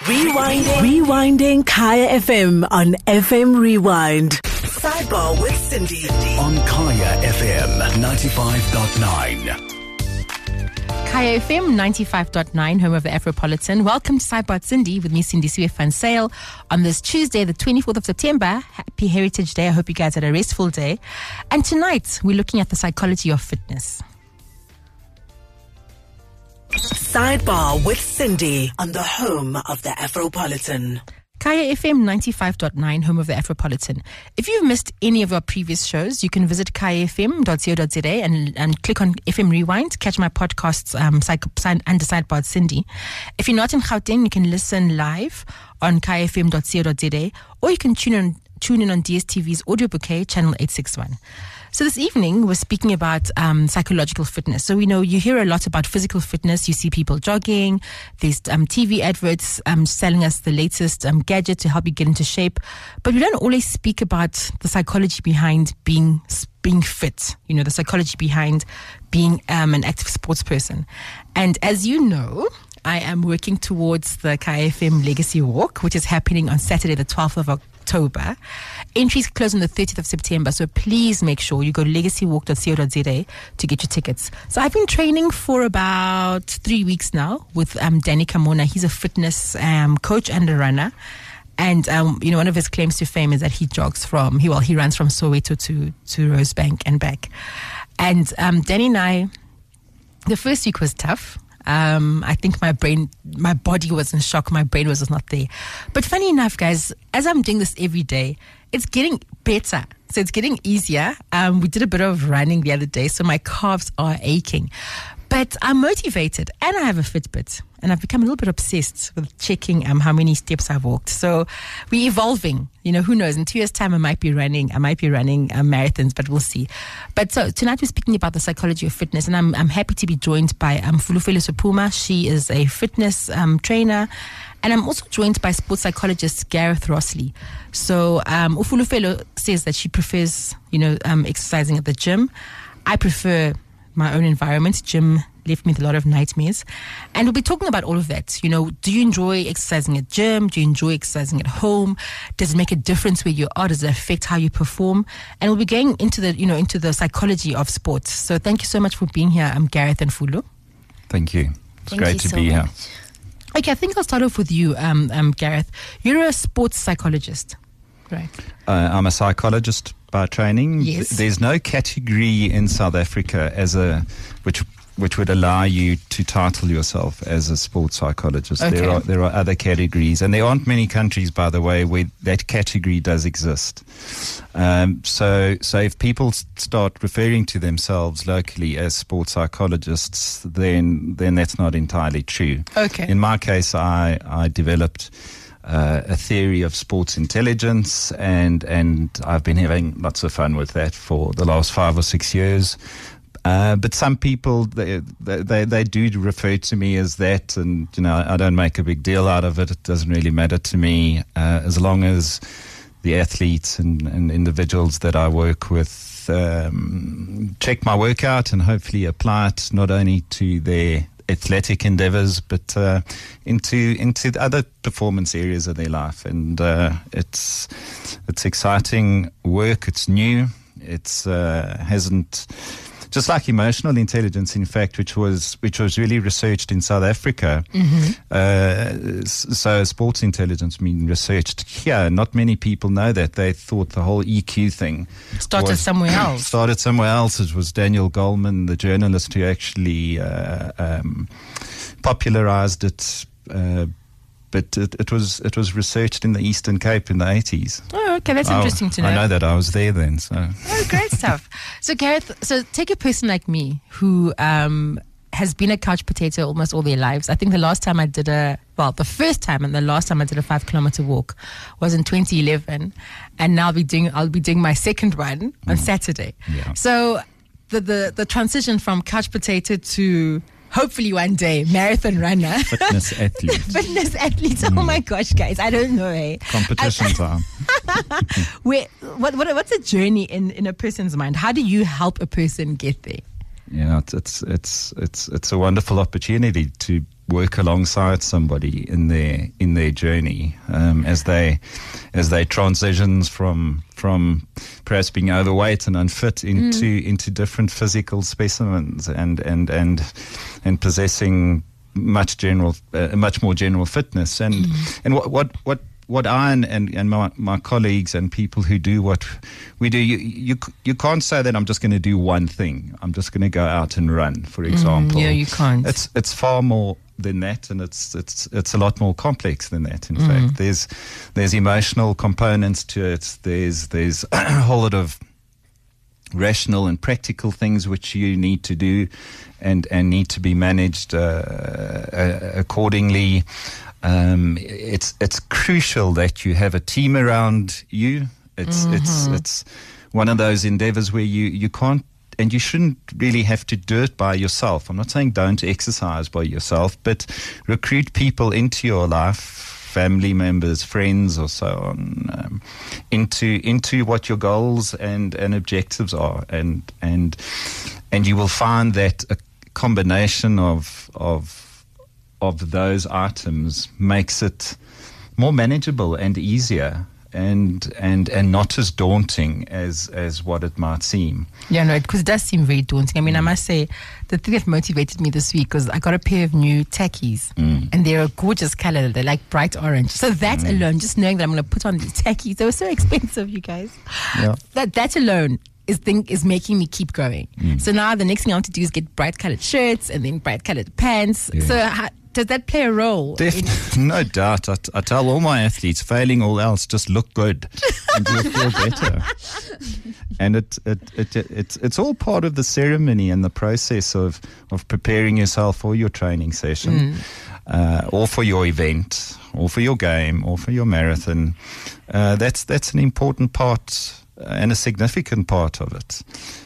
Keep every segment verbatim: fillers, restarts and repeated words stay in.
Rewinding. Rewinding Kaya F M on F M Rewind. Sidebar with Cindy. On Kaya F M ninety-five point nine. Kaya F M ninety-five point nine, home of the Afropolitan. Welcome to Sidebar Cindy with me, Cindy Suefansale, on this Tuesday, the twenty-fourth of September. Happy Heritage Day. I hope you guys had a restful day. And tonight, we're looking at the psychology of fitness. Sidebar with Cindy on the home of the Afropolitan. Kaya F M ninety-five point nine, home of the Afropolitan. If you've missed any of our previous shows, you can visit kaya f m dot co dot z a and, and click on F M Rewind, catch my podcasts um, psycho, under Sidebar Cindy. If you're not in Gauteng, you can listen live on kaya f m dot co dot z a, or you can tune in, tune in on D S T V's audio bouquet, channel eight sixty-one. So this evening, we're speaking about um, psychological fitness. So we know you hear a lot about physical fitness. You see people jogging. There's um, T V adverts um, selling us the latest um, gadget to help you get into shape. But we don't always speak about the psychology behind being being fit. You know, the psychology behind being um, an active sports person. And as you know, I am working towards the Kaya F M Legacy Walk, which is happening on Saturday, the twelfth of October. Entries close on the thirtieth of September, so please make sure you go to legacy walk dot co dot z a to get your tickets. So I've been training for about three weeks now with um, Danny Kamona. He's a fitness um, coach and a runner. And, um, you know, one of his claims to fame is that he jogs from, he well, he runs from Soweto to, to Rosebank and back. And um, Danny and I, the first week was tough. Um, I think my brain, my body was in shock. My brain was just not there. But funny enough, guys, as I'm doing this every day, it's getting better. So it's getting easier. Um, we did a bit of running the other day, so my calves are aching. But I'm motivated, and I have a Fitbit, and I've become a little bit obsessed with checking um, how many steps I've walked. So we're evolving. You know, who knows? In two years' time, I might be running. I might be running um, marathons, but we'll see. But so tonight we're speaking about the psychology of fitness, and I'm I'm happy to be joined by um, Fulufelo Supuma. She is a fitness um, trainer, and I'm also joined by sports psychologist Gareth Rossley. So um, Fulufelo says that she prefers, you know, um, exercising at the gym. I prefer my own environment. Gym left me with a lot of nightmares. And we'll be talking about all of that. You know, do you enjoy exercising at gym? Do you enjoy exercising at home? Does it make a difference where you are? Does it affect how you perform? And we'll be going into the, you know, into the psychology of sports. So thank you so much for being here, um, Gareth and Fulu. Thank you. It's Thank great you to so be much. here. Okay, I think I'll start off with you, um, um, Gareth. You're a sports psychologist, right? Uh, I'm a psychologist by training. Yes. Th- There's no category in South Africa as a which which would allow you to title yourself as a sports psychologist. Okay. There are there are other categories, and there aren't many countries, by the way, where that category does exist. Um, so so if people s- start referring to themselves locally as sports psychologists, then then that's not entirely true. Okay. In my case, I I developed Uh, a theory of sports intelligence, and and I've been having lots of fun with that for the last five or six years. Uh, but some people they, they they do refer to me as that, and you know I don't make a big deal out of it. It doesn't really matter to me uh, as long as the athletes and, and individuals that I work with um, check my workout and hopefully apply it not only to their athletic endeavors, but uh, into into the other performance areas of their life. And uh, it's it's exciting work. It's new. It's uh, hasn't just like emotional intelligence, in fact, which was which was really researched in South Africa. Mm-hmm. Uh, so sports intelligence being researched here. Not many people know that. They thought the whole E Q thing Started was- somewhere else. Started somewhere else. It was Daniel Goleman, the journalist, who actually uh, um, popularized it. Uh, but it, it was it was researched in the Eastern Cape in the eighties. Oh, okay, that's I- interesting to know. I know that I was there then. So Oh, great stuff. So, Gareth, so take a person like me who um, has been a couch potato almost all their lives. I think the last time I did a, well, the first time and the last time I did a five kilometer walk was in twenty eleven. And now I'll be doing, I'll be doing my second one on Saturday. Yeah. So the, the, the transition from couch potato to hopefully one day marathon runner. fitness athlete. Fitness athletes. Oh my gosh, guys. I don't know, eh? Competition time. Where, what, what, what's a journey in, in a person's mind? How do you help a person get there? Yeah, it's it's it's it's it's a wonderful opportunity to work alongside somebody in their in their journey um, as they as they transitions from from perhaps being overweight and unfit into mm. into different physical specimens and and and and possessing much general uh, much more general fitness and mm. and what what what What I and, and, and my, my colleagues and people who do what we do, you you, you can't say that I'm just going to do one thing. I'm just going to go out and run, for example. Mm, yeah, you can't. It's it's far more than that, and it's it's it's a lot more complex than that. In Mm. fact, there's there's emotional components to it. There's there's a whole lot of rational and practical things which you need to do, and and need to be managed uh, uh, accordingly. Um, it's it's crucial that you have a team around you. It's mm-hmm. it's it's one of those endeavors where you, you can't and you shouldn't really have to do it by yourself. I'm not saying don't exercise by yourself, but recruit people into your life, family members, friends, or so on, um, into into what your goals and, and objectives are, and and and you will find that a combination of of of those items makes it more manageable and easier and and and not as daunting as as what it might seem. Yeah, no, because it, it does seem very daunting. I mean, mm. I must say, the thing that motivated me this week was I got a pair of new tackies, mm. and they're a gorgeous color. They're like bright orange. So that mm. alone, just knowing that I'm going to put on these tackies, they were so expensive, you guys. Yeah. That that alone is think is making me keep going. Mm. So now the next thing I want to do is get bright colored shirts and then bright colored pants. Yeah. So how, does that play a role? Def- no doubt. I, t- I tell all my athletes, failing all else, just look good and you'll feel better. And it, it, it, it, it's, it's all part of the ceremony and the process of, of preparing yourself for your training session, mm. uh, or for your event, or for your game, or for your marathon. Uh, that's, that's an important part and a significant part of it.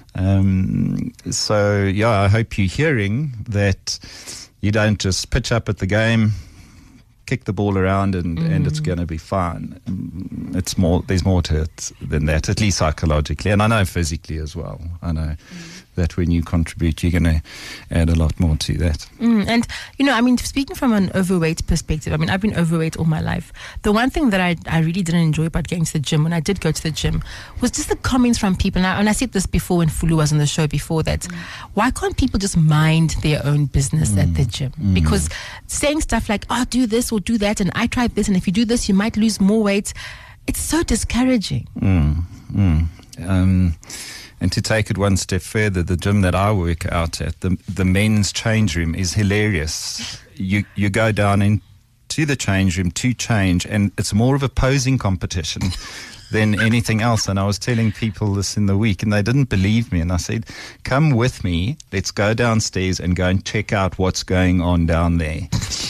Um, so, yeah, I hope you're hearing that you don't just pitch up at the game, kick the ball around, and, mm. and it's going to be fine. It's more. There's more to it than that, at least psychologically, and I know physically as well. I know mm. that when you contribute, you're going to add a lot more to that. Mm. And, you know, I mean, speaking from an overweight perspective, I mean, I've been overweight all my life. The one thing that I, I really didn't enjoy about going to the gym, when I did go to the gym, was just the comments from people. And I, and I said this before when Fulu was on the show before, that mm. why can't people just mind their own business mm. at the gym? Mm. Because saying stuff like, oh, do this or do that, and I tried this, and if you do this, you might lose more weight. It's so discouraging. Mm. Mm. Um, And to take it one step further, the gym that I work out at, the the men's change room is hilarious. You you go down into the change room to change, and it's more of a posing competition than anything else. And I was telling people this in the week, and they didn't believe me. And I said, come with me. Let's go downstairs and go and check out what's going on down there.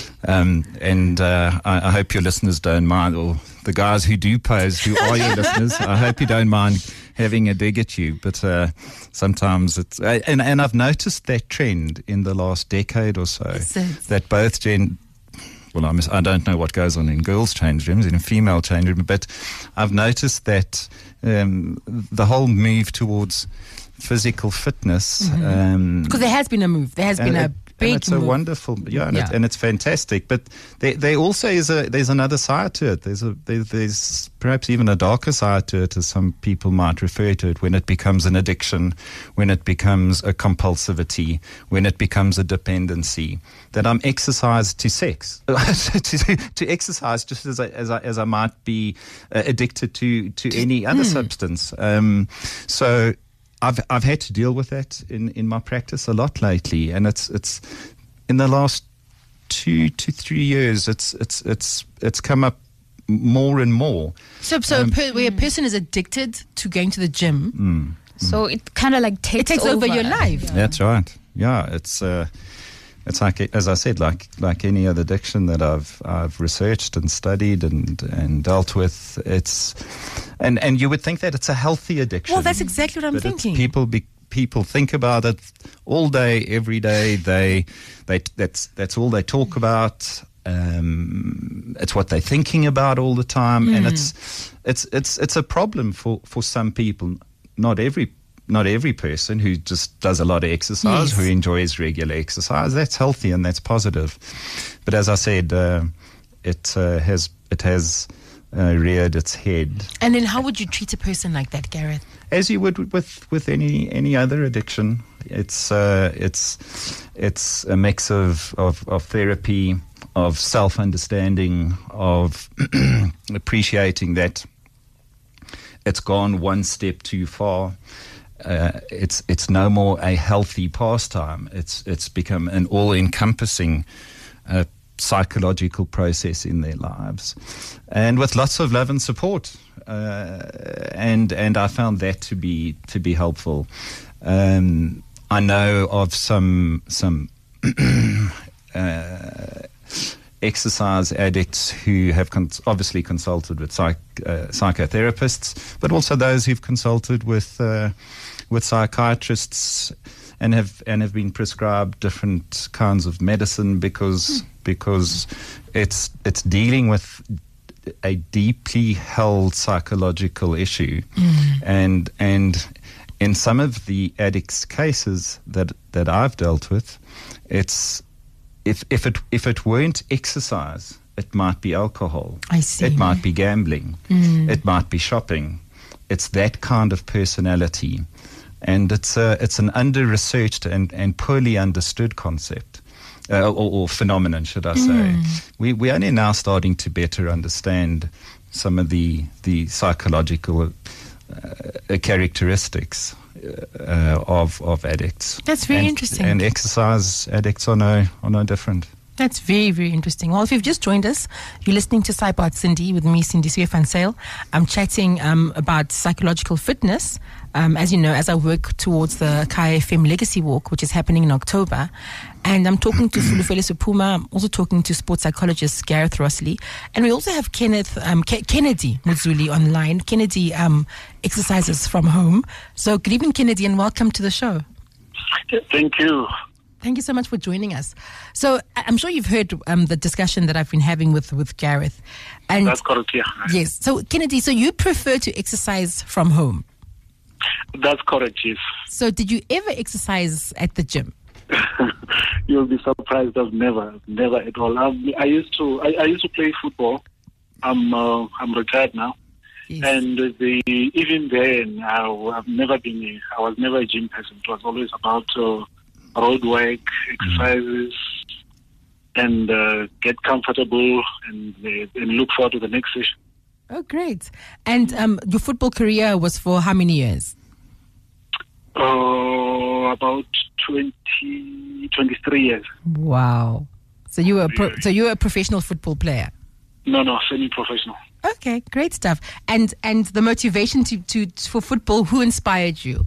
Um, and uh, I, I hope your listeners don't mind, or the guys who do pose, who are your listeners, I hope you don't mind having a dig at you, but uh, sometimes it's uh, and and I've noticed that trend in the last decade or so, that both gen. Well, I'm, I don't know what goes on in girls' change rooms, in a female change room, but I've noticed that um, the whole move towards physical fitness. Because mm-hmm. um, there has been a move. There has been a. It, Big and it's move. a wonderful, yeah, and, yeah. It, and it's fantastic. But there, there also is a there's another side to it. There's a there, there's perhaps even a darker side to it, as some people might refer to it, when it becomes an addiction, when it becomes a compulsivity, when it becomes a dependency. That I'm exercised to sex, to, to exercise just as I, as I as I might be uh, addicted to to any other mm. substance. Um, so. I've I've had to deal with that in, in my practice a lot lately, and it's it's in the last two to three years it's it's it's it's come up more and more. So so um, per, where a person is addicted to going to the gym, mm, so mm. it kind of like takes, it takes over, over your life. Yeah. That's right. Yeah, it's uh, it's like, as I said, like like any other addiction that I've I've researched and studied and, and dealt with. It's and, and you would think that it's a healthy addiction. Well, that's exactly what I'm but thinking. People be, people think about it all day, every day. They they that's that's all they talk about. Um, it's what they're thinking about all the time, mm. and it's it's it's it's a problem for, for some people. Not every not every person who just does a lot of exercise, Yes. who enjoys regular exercise. That's healthy and that's positive. But as I said, uh, it uh, has it has uh, reared its head. And then how would you treat a person like that, Gareth? As you would with, with any any other addiction. It's uh, it's it's a mix of, of, of therapy, of self-understanding, of appreciating that it's gone one step too far. Uh, it's it's no more a healthy pastime. It's it's become an all-encompassing uh, psychological process in their lives, and with lots of love and support. Uh, and and I found that to be to be helpful. Um, I know of some some uh, exercise addicts who have cons- obviously consulted with psych, uh, psychotherapists, but also those who've consulted with uh, with psychiatrists and have and have been prescribed different kinds of medicine because because it's it's dealing with a deeply held psychological issue, mm. and and. In some of the addicts' cases that, that I've dealt with, it's if if it if it weren't exercise, it might be alcohol. I see. It might be gambling. Mm. It might be shopping. It's that kind of personality, and it's a, it's an under-researched and, and poorly understood concept. Uh, or, or phenomenon, should I say? Mm. We we only now starting to better understand some of the the psychological Uh, characteristics uh, of of addicts. That's very and, interesting. And exercise addicts are no are no different. That's very, very interesting. Well, if you've just joined us, you're listening to Cyber Cindy with me, Cindy Suya van Sail. I'm chatting um, about psychological fitness. Um, as you know, as I work towards the Kaya F M Legacy Walk, which is happening in October. And I'm talking to Fulufele Supuma. I'm also talking to sports psychologist Gareth Rossley. And we also have Kenneth um, Ke- Kennedy Muzuli online. Kennedy um, exercises from home. So good evening, Kennedy, and welcome to the show. Thank you. Thank you so much for joining us. So I- I'm sure you've heard um, the discussion that I've been having with, with Gareth. And That's correct, yeah. yes. So Kennedy, so you prefer to exercise from home. That's correct, yes. So did you ever exercise at the gym? You'll be surprised. I've never, never at all. I've, I used to, I, I used to play football. I'm, uh, I'm retired now, Yes. and the even then, I, I've never been. A, I was never a gym person. It was always about uh, road work, exercises, and uh, get comfortable and uh, and look forward to the next session. Oh, great. And um, your football career was for how many years? Uh, about twenty, twenty-three years. Wow. So you were a pro- so you were a professional football player. No, no, semi-professional. Okay, great stuff. And and the motivation to, to for football, who inspired you?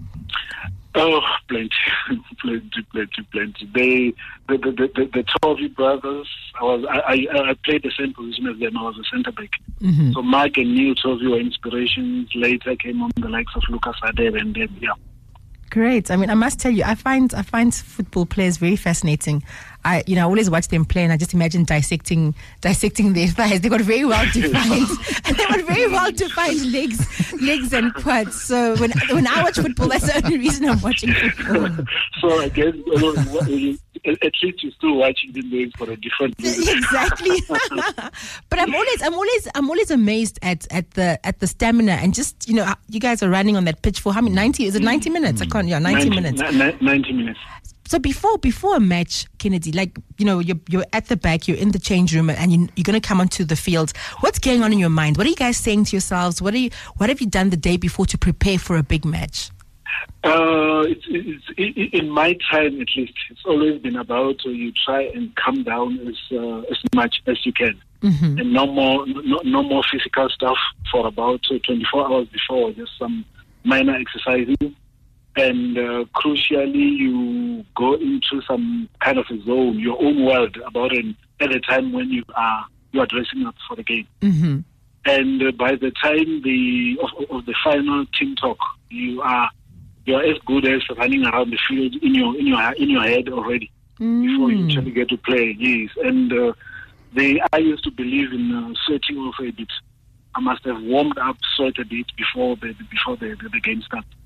Oh, plenty, plenty, plenty, plenty. They, the the the, the, the Tovey brothers. I was I, I I played the same position as them. I was a centre back. Mm-hmm. So Mark and Neil Tovey were inspirations. Later came on the likes of Lucas Adair and them. Yeah. Great. I mean, I must tell you, I find I find football players very fascinating. I, you know, I always watch them play, and I just imagine dissecting dissecting their thighs. They got very well defined, and they got very well defined legs, legs and quads. So when when I watch football, that's the only reason I'm watching football. So I guess uh, at least you're still watching them doing for a different reason. Exactly. But I'm always I'm always I'm always amazed at, at the at the stamina, and just, you know, you guys are running on that pitch for how many ninety is it ninety minutes? I can't yeah, ninety, ninety minutes. N- ninety minutes. So before before a match, Kennedy, like, you know, you're you're at the back, you're in the change room, and you, you're going to come onto the field. What's going on in your mind? What are you guys saying to yourselves? What are you what have you done the day before to prepare for a big match? Uh, it's, it's, it, in my time, at least, it's always been about uh, you try and calm down as uh, as much as you can, mm-hmm. and no more no, no more physical stuff for about uh, twenty-four hours before. Just some minor exercising. And uh, crucially, you go into some kind of a zone, your own world, about an, at a time when you are you are dressing up for the game. Mm-hmm. And uh, by the time the of, of the final team talk, you are you are as good as running around the field in your in your in your head already mm. before you actually get to play. Yes, and uh, they I used to believe in uh, sweating off a bit. I must have warmed up, sweat a bit before the before the, the, the game starts.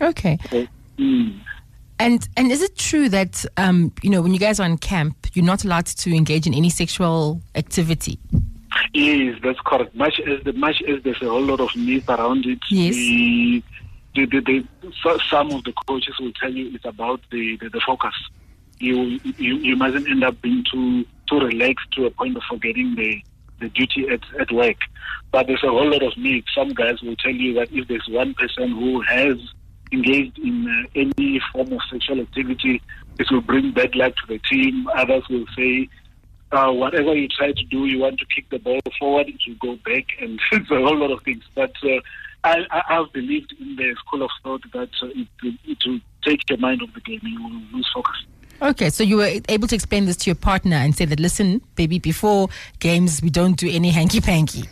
Okay. So, mm. And and is it true that um, you know, when you guys are in camp, you're not allowed to engage in any sexual activity? Yes, that's correct. Much as the much as there's a whole lot of myth around it. Yes. The, the, the, the, so, some of the coaches will tell you it's about the, the, the focus. You, you you mustn't end up being too too relaxed to a point of forgetting the, the duty at, at work. But there's a whole lot of myth. Some guys will tell you that if there's one person who has engaged in uh, any form of sexual activity, it will bring bad luck to the team. Others will say, uh, whatever you try to do, you want to kick the ball forward, it will go back, and it's a whole lot of things. But uh, I, I, I've believed in the school of thought that uh, it, it will take your mind off the game. You will lose focus. Okay, so you were able to explain this to your partner and say that, listen, baby, before games, we don't do any hanky-panky.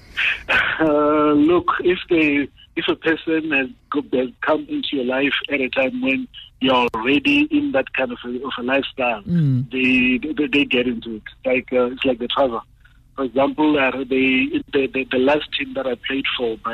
Uh, look, if they... If a person has, has come into your life at a time when you're already in that kind of a, of a lifestyle, mm. they, they they get into it. Like uh, it's like the trouser. For example, uh, they, the, the the last team that I played for, by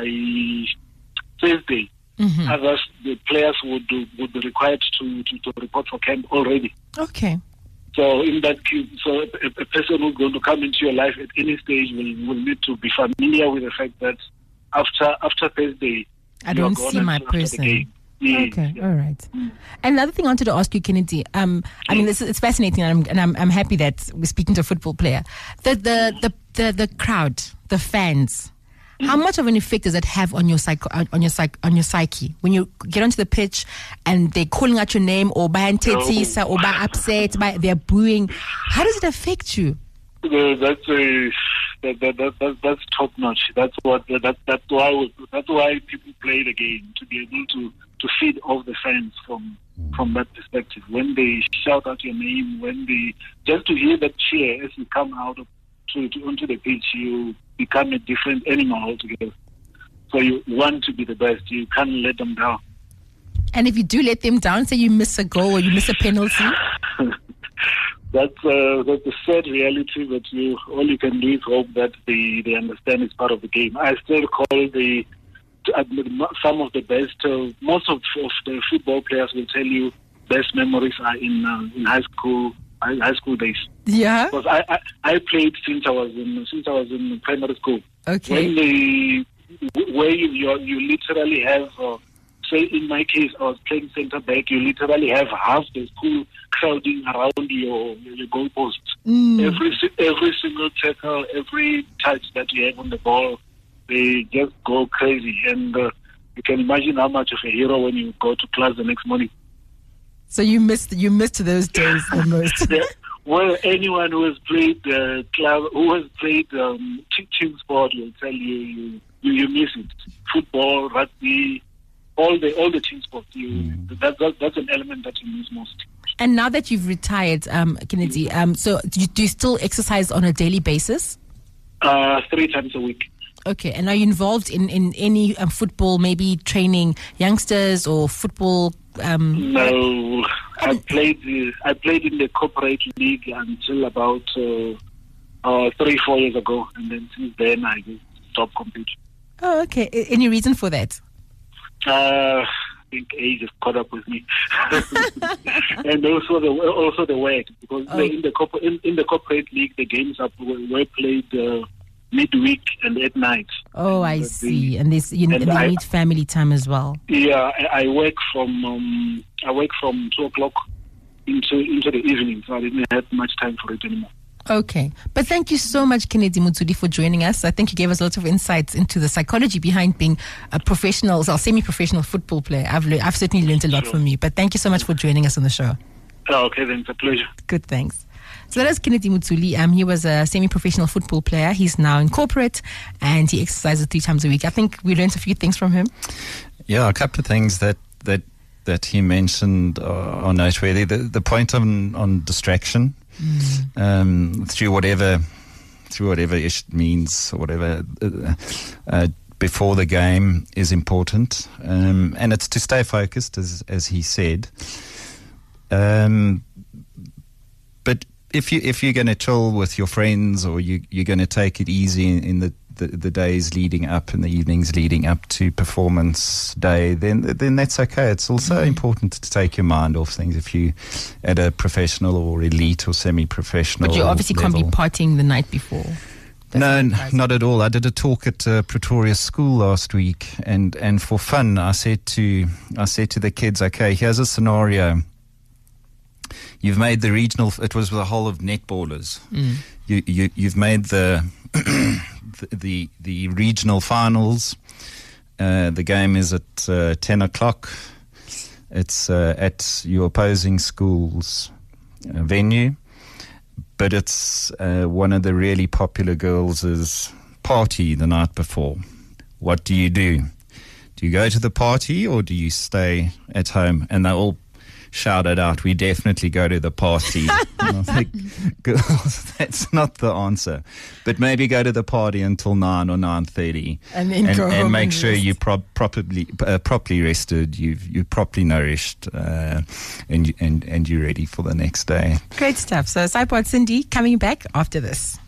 Thursday, mm-hmm. others the players would do, would be required to, to, to report for camp already. Okay. So in that case, so a, a person who's going to come into your life at any stage will, will need to be familiar with the fact that After after Thursday, I don't see my person. Yes. Okay, all right. Mm. Another thing I wanted to ask you, Kennedy. Um, I mean, this is, it's fascinating, and, I'm, and I'm, I'm happy that we're speaking to a football player. The the the the, the crowd, the fans. Mm. How much of an effect does that have on your psycho, on your psych, on your psyche when you get onto the pitch and they're calling out your name, or by antetisa, or by upset, by they're booing? How does it affect you? Uh, that's a that, that, that, that that's top notch. That's what that that's why that's why people play the game, to be able to, to feed off the fans from from that perspective. When they shout out your name, when they just to hear that cheer as you come out of, to, to onto the pitch, you become a different animal altogether. So you want to be the best. You can't let them down. And if you do let them down, say you miss a goal or you miss a penalty. That's uh, that's the sad reality, but you all you can do is hope that they, they understand it's part of the game. I still call the uh, some of the best, uh, most of, of the football players will tell you best memories are in uh, in high school high school days. Yeah, because I, I, I played since I was in since I was in primary school. Okay, when they where you you, you literally have. Uh, Say in my case, I was playing centre back. You literally have half the school crowding around your your goalposts. Mm. Every every single tackle, every touch that you have on the ball, they just go crazy. And uh, you can imagine how much of a hero when you go to class the next morning. So you missed you missed those days the most. Yeah. Well, anyone who has played uh, club, who has played um, team sport will tell you you, you you miss it. Football, rugby. All the all the team sports, you mm. that, that that's an element that you miss most. And now that you've retired, um, Kennedy, um, so do you, do you still exercise on a daily basis? Uh, three times a week. Okay, and are you involved in in any um, football, maybe training youngsters or football? Um, no, I played. Uh, I played in the corporate league until about uh, uh, three four years ago, and then since then I just stopped competing. Oh, okay. Any reason for that? Uh, I think age has caught up with me, and also the also the work, because oh. in the corporate in, in the corporate league the games are were played uh, midweek and at night. Oh, I and see. the, and this you and they I, need family time as well. Yeah, I, I work from um, I work from two o'clock into into the evening, so I didn't have much time for it anymore. Okay. But thank you so much, Kennedy Mutsudi, for joining us. I think you gave us lots of insights into the psychology behind being a professional or semi-professional football player. I've le- I've certainly learned a lot sure. from you. But thank you so much for joining us on the show. Oh, okay, then. It's a pleasure. Good, thanks. So that is Kennedy Mutsuli. Um, he was a semi-professional football player. He's now in corporate and he exercises three times a week. I think we learned a few things from him. Yeah, a couple of things that that, that he mentioned are noteworthy. The, the point on, on distraction. Mm. Um, through whatever, through whatever it means, or whatever uh, uh, before the game is important, um, and it's to stay focused, as as he said. Um, but if you if you're going to chill with your friends, or you you're going to take it easy in, in the the, the days leading up and the evenings leading up to performance day, then then that's okay. It's also mm-hmm. important to take your mind off things if you at a professional or elite or semi-professional. But you obviously level. Can't be partying the night before. That's no, n- not at all. I did a talk at uh, Pretoria School last week, and, and for fun, I said to I said to the kids, okay, here's a scenario. You've made the regional. It was the whole of netballers. Mm. You, you you've made the the, the the regional finals. Uh, the game is at uh, ten o'clock. It's uh, at your opposing school's uh, venue, but it's uh, one of the really popular girls' party the night before. What do you do? Do you go to the party or do you stay at home? And they all shouted out, we definitely go to the party. And I think, girls, that's not the answer. But maybe go to the party until nine or nine thirty, and then and, go and home make and sure rest. you're pro- properly uh, properly rested, you've you're properly nourished, uh, and you, and and you're ready for the next day. Great stuff. So Sidebar Cindy coming back after this.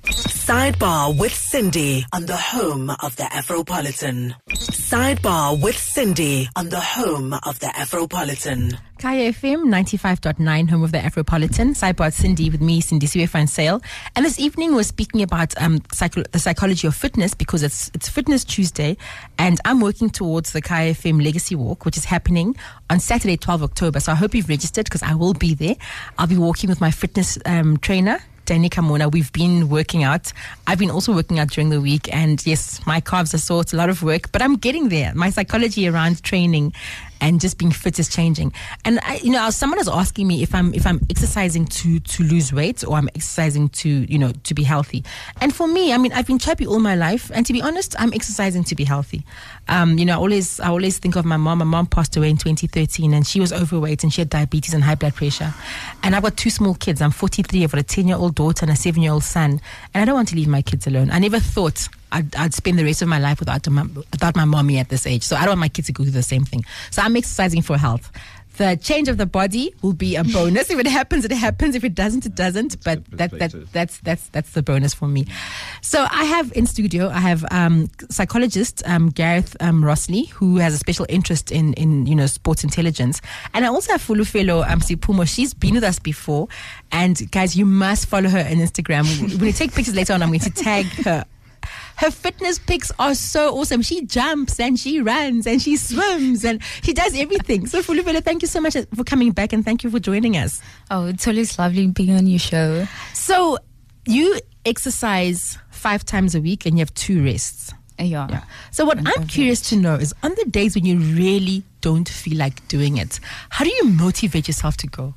Sidebar with Cindy on the home of the Afropolitan. Sidebar with Cindy on the home of the Afropolitan. Kaya F M ninety-five point nine, home of the Afropolitan. Sidebar Cindy with me, Cindy Siwe Sale. And this evening we're speaking about um, psycho- the psychology of fitness, because it's it's Fitness Tuesday, and I'm working towards the Kaya F M Legacy Walk, which is happening on Saturday, twelfth of October. So I hope you've registered, because I will be there. I'll be walking with my fitness um, trainer, Danny Kamona. We've been working out. I've been also working out during the week, and yes, my calves are sore. It's a lot of work, but I'm getting there. My psychology around training and just being fit is changing. And I, you know, someone is asking me if I'm if I'm exercising to to lose weight, or I'm exercising to you know to be healthy. And for me, I mean, I've been chubby all my life, and to be honest, I'm exercising to be healthy. Um, you know, I always I always think of my mom. My mom passed away in twenty thirteen, and she was overweight, and she had diabetes and high blood pressure. And I've got two small kids. I'm forty-three. I've got a ten-year-old daughter and a seven-year-old son, and I don't want to leave my kids alone. I never thought I'd, I'd spend the rest of my life without my, without my mommy at this age. So I don't want my kids to go through the same thing. So I'm exercising for health. The change of the body will be a bonus. If it happens, it happens. If it doesn't, it doesn't. But that, that that's that's that's the bonus for me. So I have in studio, I have um, psychologist um, Gareth um, Rossley, who has a special interest in in you know sports intelligence, and I also have Fulufelo um, Sipumo. She's been with us before, and guys, you must follow her on Instagram. When we take pictures later on, I'm going to tag her. Her fitness pics are so awesome. She jumps and she runs and she swims and she does everything. So Fulufelo, thank you so much for coming back, and thank you for joining us. Oh, it's always lovely being on your show. So you exercise five times a week and you have two rests. Yeah. yeah. So what I'm curious to know is, on the days when you really don't feel like doing it, how do you motivate yourself to go?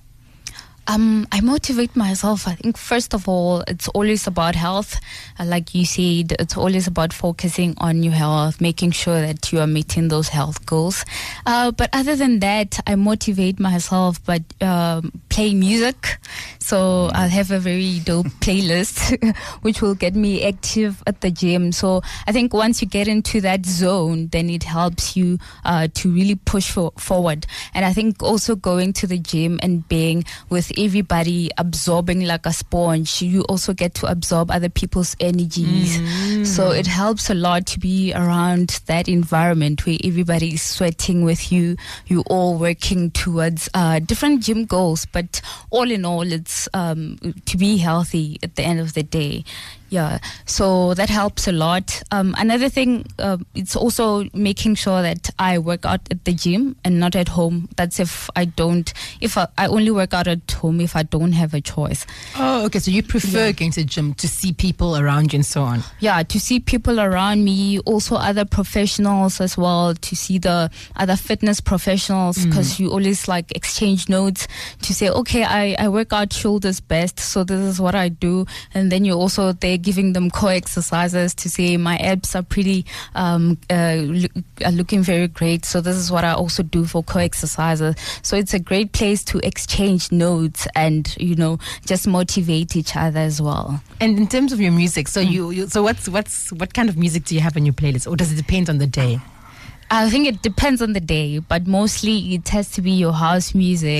Um, I motivate myself. I think first of all, it's always about health. Uh, like you said, it's always about focusing on your health, making sure that you are meeting those health goals. Uh, but other than that, I motivate myself by um, playing music. So I'll have a very dope playlist, which will get me active at the gym. So I think once you get into that zone, then it helps you uh, to really push for, forward. And I think also going to the gym and being with everybody, absorbing like a sponge, you also get to absorb other people's energies. Mm. So it helps a lot to be around that environment where everybody is sweating with you. You're all working towards uh, different gym goals, but all in all, it's um, to be healthy at the end of the day. Yeah, so that helps a lot. Um, another thing, uh, it's also making sure that I work out at the gym and not at home. That's if I don't, if I, I only work out at home if I don't have a choice. Oh, okay. So you prefer yeah. going to the gym to see people around you and so on? Yeah, to see people around me, also other professionals as well, to see the other fitness professionals, because mm. you always like exchange notes to say, okay, I, I work out shoulders best, so this is what I do. And then you also, they giving them core exercises to say my abs are pretty um, uh, look, are looking very great, so this is what I also do for core exercises. So it's a great place to exchange notes and you know just motivate each other as well. And in terms of your music, so you, you so what's what's what kind of music do you have on your playlist, or does it depend on the day? I think it depends on the day, but mostly it has to be your house music,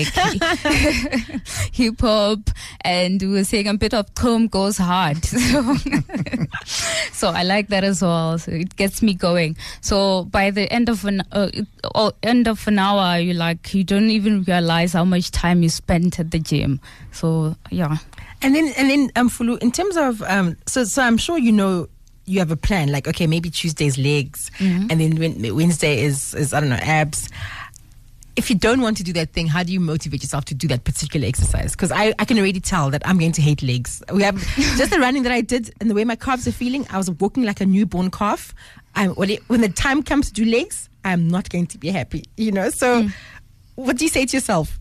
hip hop, and we were saying a bit of Comb Goes Hard. So, so I like that as well. So it gets me going. So by the end of an uh, uh, end of an hour, you like you don't even realize how much time you spent at the gym. So yeah. And then and then um Fulu, in terms of um so so I'm sure you know. You have a plan, like, okay, maybe Tuesday's legs, mm-hmm. and then Wednesday is, is, I don't know, abs. If you don't want to do that thing, how do you motivate yourself to do that particular exercise? Because I, I can already tell that I'm going to hate legs. We have just the running that I did and the way my calves are feeling, I was walking like a newborn calf. I'm, when the time comes to do legs, I'm not going to be happy, you know? So mm. what do you say to yourself?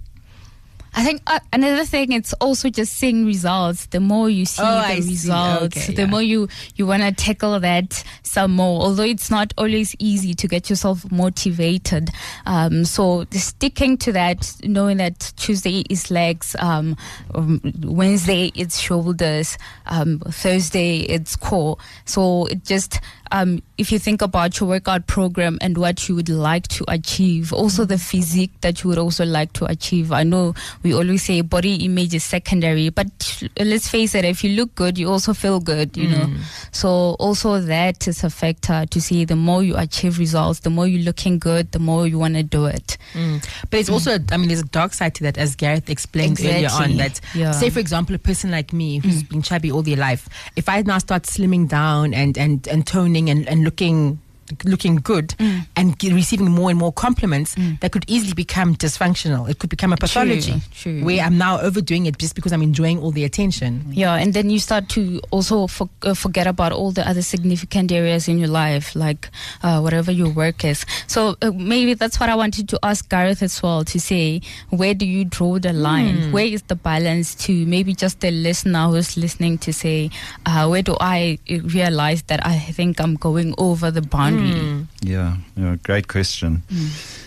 I think uh, another thing, it's also just seeing results. The more you see oh, the I results, okay, the yeah. more you, you want to tackle that some more. Although it's not always easy to get yourself motivated. Um, so sticking to that, knowing that Tuesday is legs, um, um, Wednesday it's shoulders, um, Thursday it's core. So it just... Um, if you think about your workout program and what you would like to achieve, also the physique that you would also like to achieve. I know we always say body image is secondary, but let's face it, if you look good, you also feel good, you mm. know. So also that is a factor to see the more you achieve results, the more you're looking good, the more you want to do it. Mm. But it's mm. also, I mean, there's a dark side to that, as Gareth explained exactly. earlier on. That, yeah. say, for example, a person like me who's mm. been chubby all their life, if I now start slimming down and, and, and toning And, and looking looking good mm. and g- receiving more and more compliments, mm. that could easily become dysfunctional. It could become a pathology true, true. where I'm now overdoing it just because I'm enjoying all the attention. Yeah, and then you start to also for, uh, forget about all the other significant areas in your life, like uh, whatever your work is. So uh, maybe that's what I wanted to ask Gareth as well, to say, where do you draw the line? Mm. Where is the balance to maybe just the listener who's listening to say, uh, where do I realize that I think I'm going over the boundary? Mm. Yeah, yeah, great question. Mm.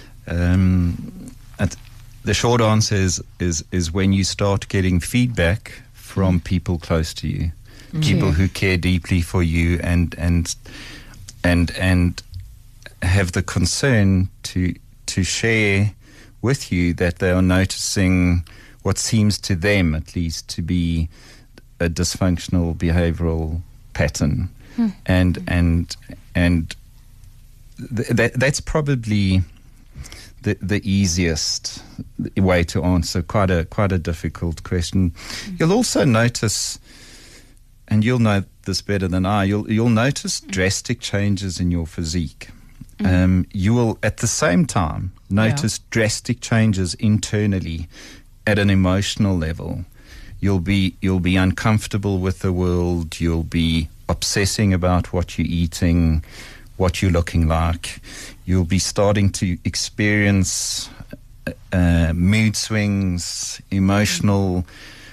Um, at, the short answer is, is is when you start getting feedback from mm. people close to you, mm. people who care deeply for you, and and and and have the concern to to share with you that they are noticing what seems to them, at least, to be a dysfunctional behavioral pattern, mm. and and and. That, that's probably the the easiest way to answer quite a quite a difficult question. Mm-hmm. You'll also notice, and you'll know this better than I, you'll you'll notice mm-hmm. drastic changes in your physique. Mm-hmm. Um, you will at the same time notice yeah. drastic changes internally at an emotional level. You'll be you'll be uncomfortable with the world. You'll be obsessing about what you're eating, what you're looking like. You'll be starting to experience uh, mood swings, emotional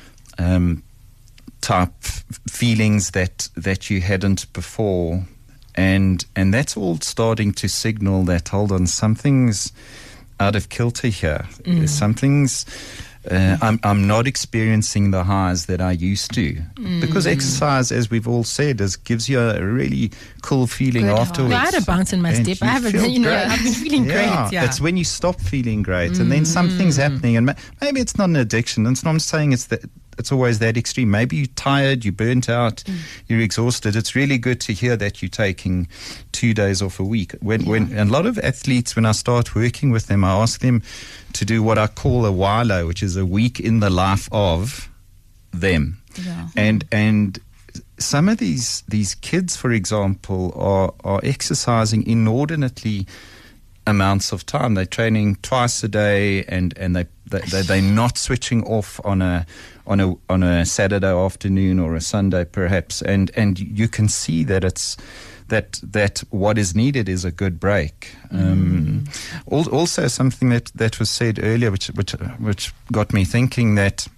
um, type feelings that that you hadn't before, and and that's all starting to signal that, hold on, something's out of kilter here. Mm. Something's Uh, I'm I'm not experiencing the highs that I used to, mm. because exercise, as we've all said, is, gives you a really cool feeling Good No, heart. I afterwards. had a bounce in my And step. you I haven't, feel you know, great. I've been feeling Yeah, great. Yeah, it's when you stop feeling great, mm. and then something's Mm. happening, and ma- maybe it's not an addiction. It's not, I'm saying it's that. It's always that extreme. Maybe you're tired, you're burnt out, mm. you're exhausted. It's really good to hear that you're taking two days off a week. When, yeah. when and a lot of athletes, when I start working with them, I ask them to do what I call a WILO, which is a week in the life of them. Yeah. And and some of these these kids, for example, are are exercising inordinately amounts of time. They're training twice a day, and and they, they, they they're not switching off on a on a on a Saturday afternoon or a Sunday perhaps, and and you can see that it's that that what is needed is a good break. Mm. Um, al- also, something that, that was said earlier, which which which got me thinking, that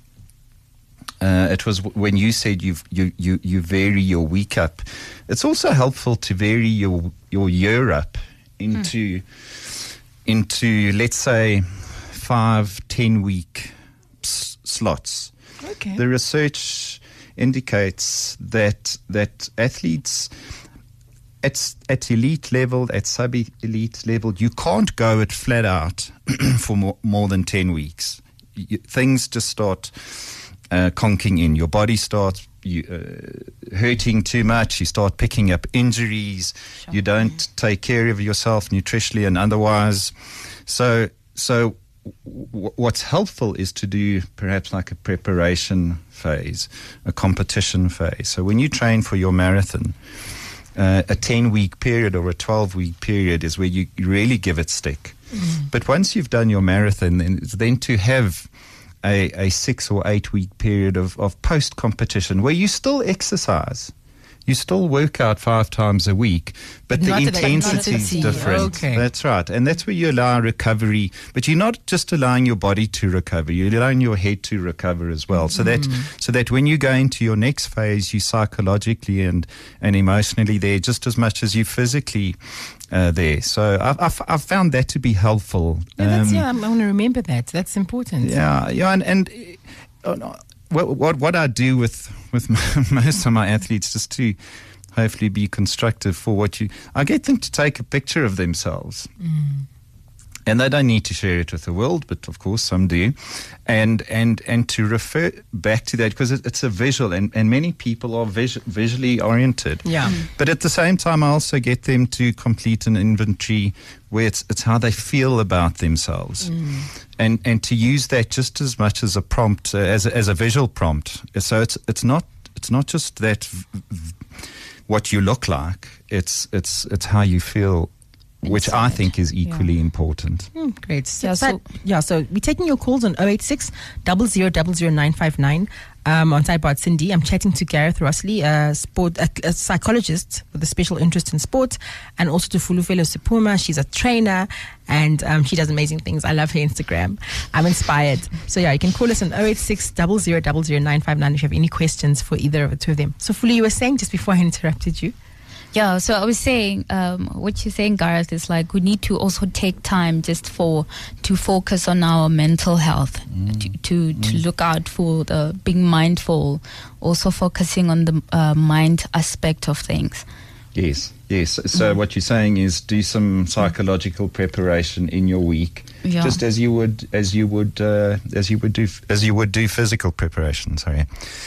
uh, it was w- when you said you you you you vary your week up. It's also helpful to vary your your year up into mm. into let's say five ten week s- slots. Okay. The research indicates that that athletes at, at elite level, at sub-elite level, you can't go it flat out for more, more than ten weeks. You, things just start uh, conking in. Your body starts you, uh, hurting too much. You start picking up injuries. Sure. You don't take care of yourself nutritionally and otherwise. So, so w- what's helpful is to do perhaps like a preparation phase, a competition phase. So when you train for your marathon, uh, a ten-week period or a twelve-week period is where you really give it stick. Mm. But once you've done your marathon, then, then to have A, a six or eight week period of, of post competition where you still exercise, you still work out five times a week, but, but the intensity is different. Okay. That's right. And that's where you allow recovery, but you're not just allowing your body to recover, you're allowing your head to recover as well. So mm. that so that when you go into your next phase, you psychologically and, and emotionally there just as much as you physically Uh, there. So I've, I've, I've found that to be helpful. Yeah, that's, um, yeah I want to remember that. That's important. Yeah, yeah, and, and uh, what, what what I do with with most of my athletes, just to hopefully be constructive for what you, I get them to take a picture of themselves. Mm. And they don't need to share it with the world, but of course some do. And and and to refer back to that, because it, it's a visual, and, and many people are vis- visually oriented. Yeah. Mm. But at the same time, I also get them to complete an inventory where it's it's how they feel about themselves. Mm. And and to use that just as much as a prompt, uh, as a, as a visual prompt. So it's it's not it's not just that v- v- what you look like. It's it's it's how you feel, which Inside. I think is equally yeah. important. Mm, great. So, yeah, so, yeah, so we're taking your calls on oh eight six, zero zero zero zero nine five nine. Um, on Sidebar at Cindy, I'm chatting to Gareth Rossley, a, sport, a, a psychologist with a special interest in sport, and also to Fulufelo Sepuma. She's a trainer, and um, she does amazing things. I love her Instagram. I'm inspired. So yeah, you can call us on oh eight six, zero zero zero zero nine five nine if you have any questions for either of the two of them. So Fulu, you were saying just before I interrupted you. Yeah, so I was saying, um, what you're saying, Gareth, is like we need to also take time just for to focus on our mental health, mm. to to, mm. to look out for the being mindful, also focusing on the uh, mind aspect of things. Yes, yes. So mm. what you're saying is do some psychological preparation in your week, yeah. just as you would as you would uh, as you would do as you would do physical preparation. Sorry,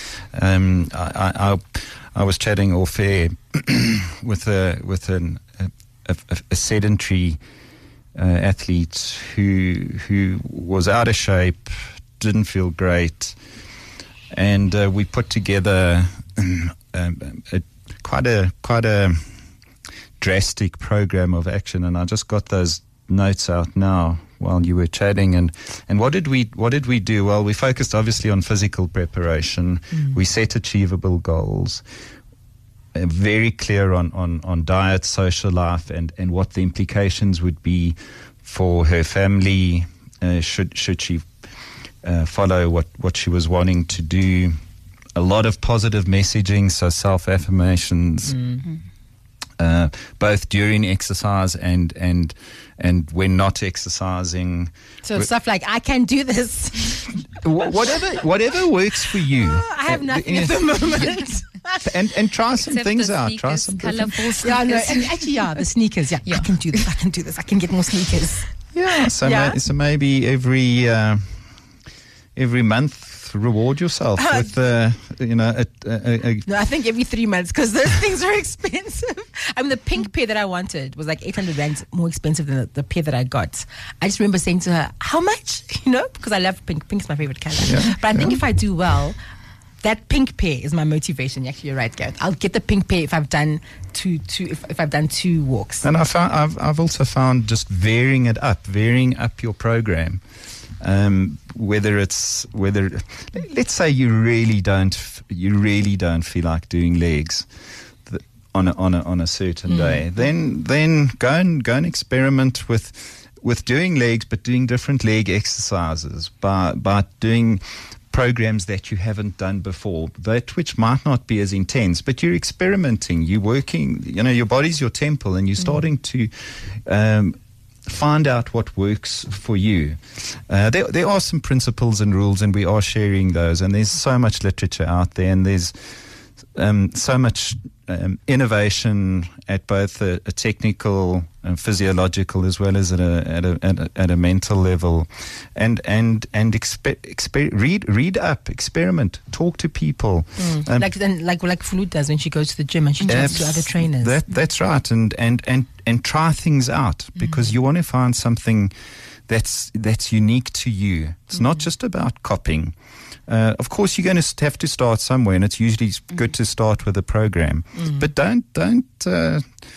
um, I. I, I I was chatting off air with a with an, a, a, a sedentary uh, athlete who who was out of shape, didn't feel great, and uh, we put together um, a, quite a quite a drastic program of action. And I just got those notes out now while you were chatting. And, and what did we what did we do? Well, we focused obviously on physical preparation. Mm. We set achievable goals. Uh, very clear on, on, on diet, social life, and, and what the implications would be for her family uh, should should she uh, follow what, what she was wanting to do. A lot of positive messaging, so self-affirmations, mm-hmm. uh, both during exercise and and and when not exercising. So w- stuff like, I can do this. whatever whatever works for you. Oh, I have nothing uh, at the moment. and and try some Except things the out. Sneakers, try some colorful sneakers. Yeah, no, and actually, yeah, the sneakers. Yeah, yeah, I can do this. I can do this. I can get more sneakers. Yeah, so yeah. Ma- so maybe every uh, every month reward yourself uh, with uh, you know a, a, a no, I think every three months because those things are expensive. I mean, the pink pair that I wanted was like eight hundred rand more expensive than the, the pair that I got. I just remember saying to her, how much? You know, because I love pink. Pink's my favorite color. Yeah, but I think yeah. if I do well, that pink pair is my motivation. Actually, you're right, Gareth. I'll get the pink pair if I've done two, two if, if I've done two walks. And I found, I've I've also found just varying it up, varying up your program. Um, whether it's whether let's say you really don't you really don't feel like doing legs th- on a, on a on a certain mm. day, then then go and go and experiment with with doing legs, but doing different leg exercises by by doing programs that you haven't done before, that which might not be as intense, but you're experimenting, you're working, you know, your body's your temple, and you're starting mm. to um, find out what works for you. Uh, there, there are some principles and rules, and we are sharing those, and there's so much literature out there, and there's um, so much um, innovation at both a, a technical and physiological as well as at a at a, at a, at a mental level, and and and exper- exper- read read up, experiment, talk to people, Mm. um, like and like like Flute does when she goes to the gym and she chats to other trainers. That that's right, and and and and try things out because mm. you want to find something that's that's unique to you. It's mm. not just about copying. Uh, of course, you're going to have to start somewhere, and it's usually mm. good to start with a program. Mm. But don't, don't, uh,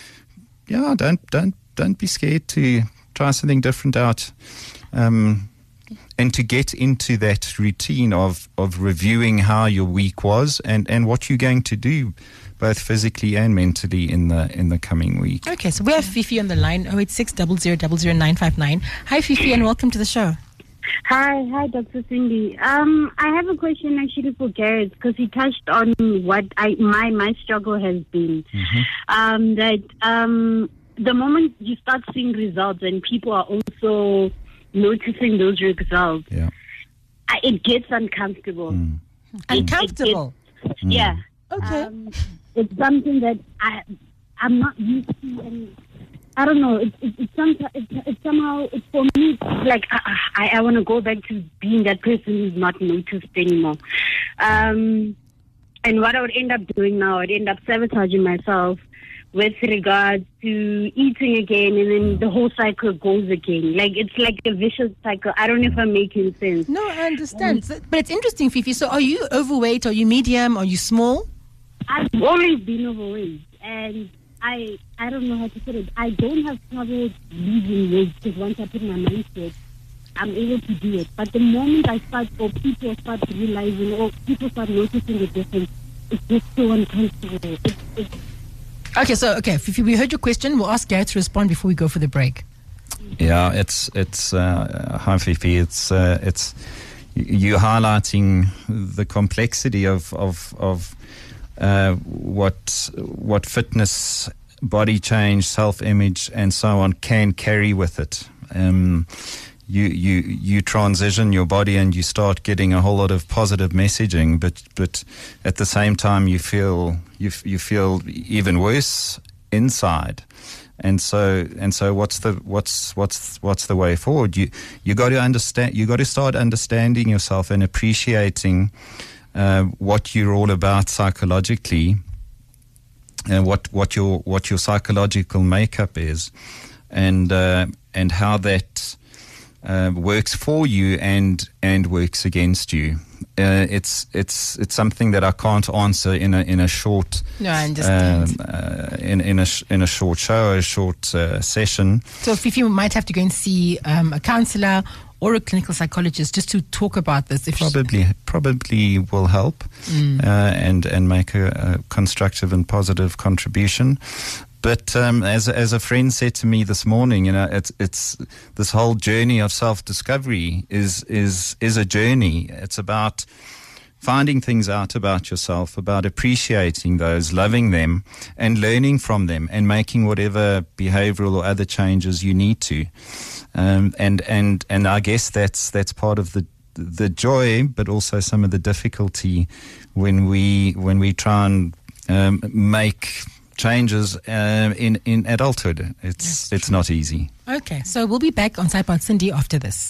yeah, don't, don't, don't be scared to try something different out, um, and to get into that routine of of reviewing how your week was and, and what you're going to do, both physically and mentally in the in the coming week. Okay, so we have Fifi on the line. oh eight six, zero zero zero zero nine five nine. Hi, Fifi, and welcome to the show. Hi, hi, Doctor Cindy. Um, I have a question actually for Gareth because he touched on what I my my struggle has been. Mm-hmm. Um, that um, the moment you start seeing results and people are also noticing those results, yeah, I, it gets uncomfortable. Mm. Uncomfortable. It gets, yeah. Okay. Um, it's something that I I'm not used to, and I don't know. It's it, it, some, it, it somehow it's for me. It's like I I, I want to go back to being that person who's not noticed anymore. Um, and what I would end up doing now, I'd end up sabotaging myself with regards to eating again, and then the whole cycle goes again. Like it's like a vicious cycle. I don't know if I'm making sense. No, I understand, um, but it's interesting, Fifi. So, are you overweight? Are you medium? Are you small? I've always been overweight, and I I don't know how to put it. I don't have trouble losing weight because once I put my mind to it, I'm able to do it. But the moment I start, or people start realizing, or people start noticing the difference, it's just so uncomfortable. It's, it's, okay, so okay, Fifi, we heard your question. We'll ask Gareth to respond before we go for the break. Yeah, it's it's uh, hi Fifi. It's uh, it's you highlighting the complexity of of of. Uh, what what fitness, body change, self-image, and so on can carry with it. Um, you you you transition your body and you start getting a whole lot of positive messaging, but but at the same time you feel you you feel even worse inside. And so and so, what's the what's what's what's the way forward? You you got to understand. You got to start understanding yourself and appreciating Uh, what you're all about psychologically, and what what your what your psychological makeup is, and uh, and how that uh, works for you and and works against you. Uh, it's it's it's something that I can't answer in a in a short no I understand um, uh, in in a sh- in a short show, a short uh, session. So Fifi might have to go and see um, a counselor or a clinical psychologist just to talk about this. If probably she... probably will help mm. uh, and and make a, a constructive and positive contribution. But um, as as a friend said to me this morning, you know, it's it's this whole journey of self-discovery is is is a journey. It's about finding things out about yourself, about appreciating those, loving them, and learning from them, and making whatever behavioural or other changes you need to. Um, and and and I guess that's that's part of the the joy, but also some of the difficulty when we when we try and um, make changes uh, in in adulthood. It's it's not easy. Okay, so we'll be back on Sidebar Cindy after this.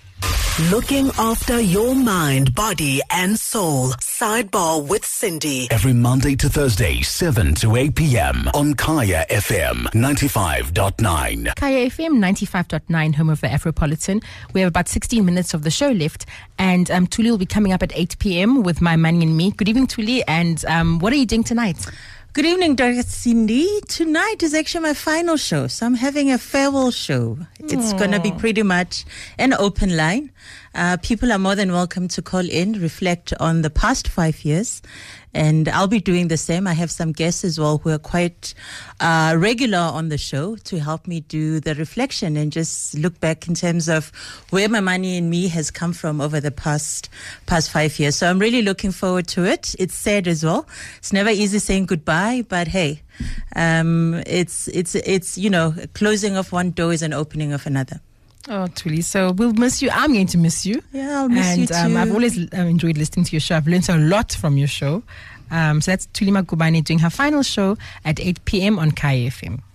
Looking after your mind, body and soul. Sidebar with Cindy. Every Monday to Thursday, seven to eight p.m. on Kaya F M ninety-five point nine. Kaya F M ninety-five point nine, home of the Afropolitan. We have about sixteen minutes of the show left, and um, Tuli will be coming up at eight p.m. with My Money and Me. Good evening, Tuli, and um, what are you doing tonight? Good evening, Doctor Cindy. Tonight is actually my final show, so I'm having a farewell show. It's going to be pretty much an open line. Uh, people are more than welcome to call in, reflect on the past five years, and I'll be doing the same. I have some guests as well who are quite uh, regular on the show to help me do the reflection and just look back in terms of where my money and me has come from over the past past five years. So I'm really looking forward to it. It's sad as well. It's never easy saying goodbye, but hey, um, it's it's it's you know, closing of one door is an opening of another. Oh, Tuli, so we'll miss you. I'm going to miss you. Yeah, I'll miss and, you too. Um, I've always uh, enjoyed listening to your show. I've learned a lot from your show. Um, so that's Tulima Kubani doing her final show at eight p.m. on Kaya F M.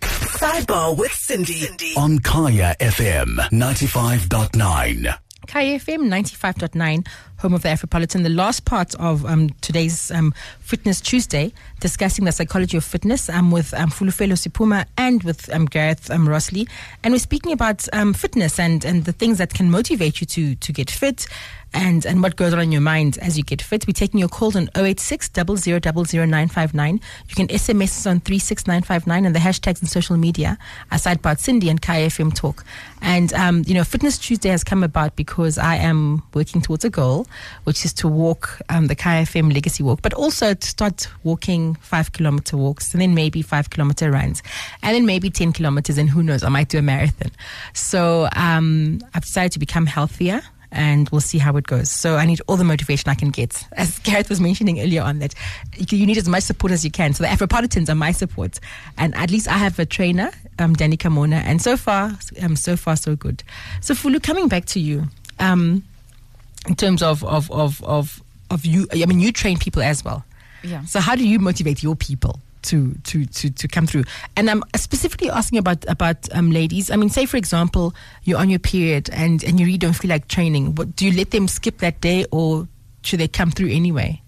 Sidebar with Cindy. On Kaya F M ninety-five point nine. Kaya F M ninety-five point nine, home of the Afropolitan. The last part of um, today's um, Fitness Tuesday, discussing the psychology of fitness um, with um, Fulufelo Sipuma and with um, Gareth um, Rossley. And we're speaking about um, fitness and, and the things that can motivate you to, to get fit and, and what goes on in your mind as you get fit. We're taking your calls on oh eight six, zero zero zero zero nine five nine. You can S M S us on three six nine five nine, and the hashtags in social media are Sidebar Cindy and Kaya F M Talk. And, um, you know, Fitness Tuesday has come about because I am working towards a goal, which is to walk um, the Kaya F M Legacy Walk, but also to start walking five kilometer walks and then maybe five kilometer runs and then maybe ten kilometers, and who knows, I might do a marathon. So um, I've decided to become healthier, and we'll see how it goes. So I need all the motivation I can get. As Gareth was mentioning earlier on, that you need as much support as you can. So the Afropolitans are my support. And at least I have a trainer, um, Danny Kamona. And so far, um, so far, so good. So Fulu, coming back to you, um, in terms of, of, of, of, of you, I mean, you train people as well. Yeah. So how do you motivate your people to to to to come through? And I'm specifically asking about about um ladies. I mean, say for example, you're on your period and and you really don't feel like training. What do you let them skip that day, or should they come through anyway?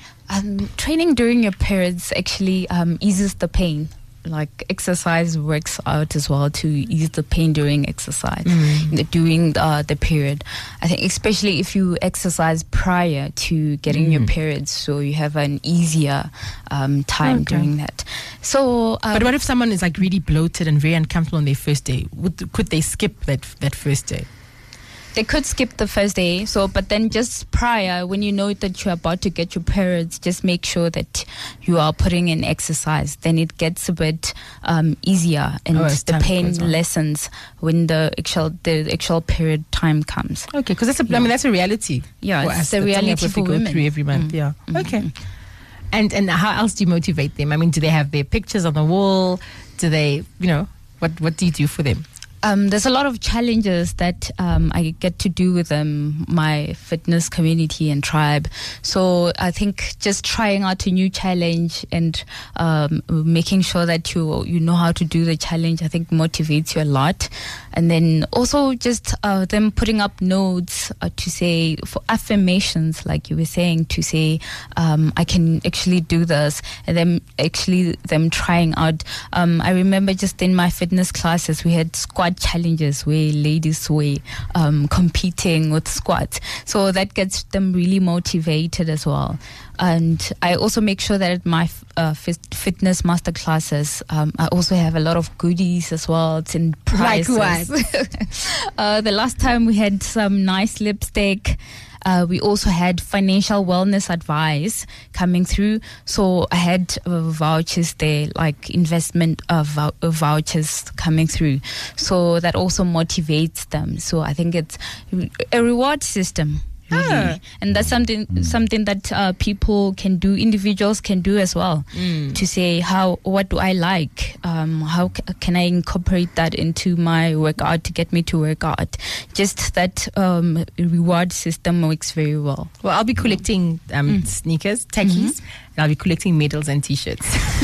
Um, training during your periods actually um, eases the pain. Like exercise works out as well to ease the pain during exercise, mm. during uh, the period. I think especially if you exercise prior to getting mm. your periods, so you have an easier um, time okay. during that. So, um, but what if someone is like really bloated and very uncomfortable on their first day? Would, could they skip that that first day? They could skip the first day, so but then just prior, when you know that you're about to get your periods, just make sure that you are putting in exercise. Then it gets a bit um, easier, and oh, the pain lessens when the actual the actual period time comes. Okay, because that's a, yeah. I mean that's a reality. Yeah, for it's us. the that's reality for we go women through every month. Mm. Yeah. Mm-hmm. Okay. And and how else do you motivate them? I mean, do they have their pictures on the wall? Do they, you know, what what do you do for them? Um, there's a lot of challenges that um, I get to do with um, my fitness community and tribe. So I think just trying out a new challenge and um, making sure that you you know how to do the challenge, I think motivates you a lot. And then also just uh, them putting up notes uh, to say, for affirmations, like you were saying, to say, um, I can actually do this, and then actually them trying out. Um, I remember just in my fitness classes, we had squat challenges where ladies were um, competing with squats. So that gets them really motivated as well. And I also make sure that at my uh, fit, fitness master classes, um, I also have a lot of goodies as well. It's in prizes. Like what? uh, the last time we had some nice lipstick. Uh, we also had financial wellness advice coming through. So I had uh, vouchers there, like investment uh, vou- uh, vouchers coming through. So that also motivates them. So I think it's a reward system. Really. Ah. And that's something mm. something that uh, people can do, individuals can do as well, mm. to say, how, what do I like? Um, how c- can I incorporate that into my workout to get me to work out? Just that um, reward system works very well. Well, I'll be collecting um, mm. sneakers, tackies, mm-hmm. and I'll be collecting medals and T-shirts.